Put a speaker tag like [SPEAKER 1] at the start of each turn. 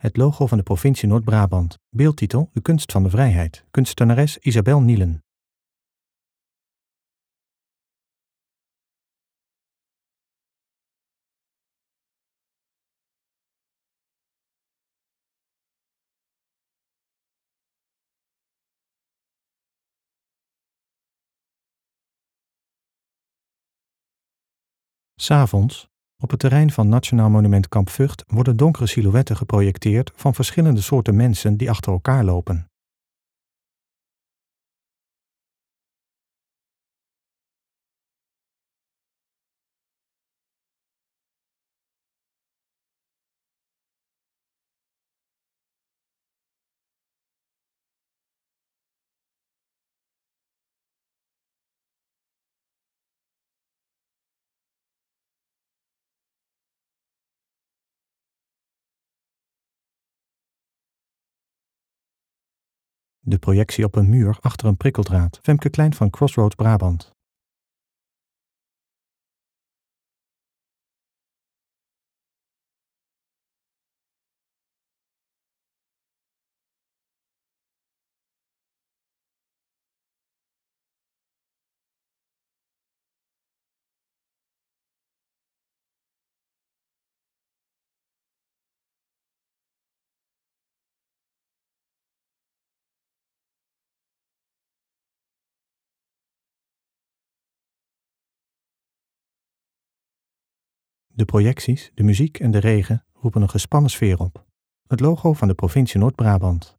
[SPEAKER 1] Het logo van de provincie Noord-Brabant. Beeldtitel: De kunst van de vrijheid. Kunstenares Isabel Nielen. S'avonds, op het terrein van Nationaal Monument Kamp Vught, worden donkere silhouetten geprojecteerd van verschillende soorten mensen die achter elkaar lopen. De projectie op een muur achter een prikkeldraad. Femke Klein van Crossroads Brabant. De projecties, de muziek en de regen roepen een gespannen sfeer op. Het logo van de provincie Noord-Brabant.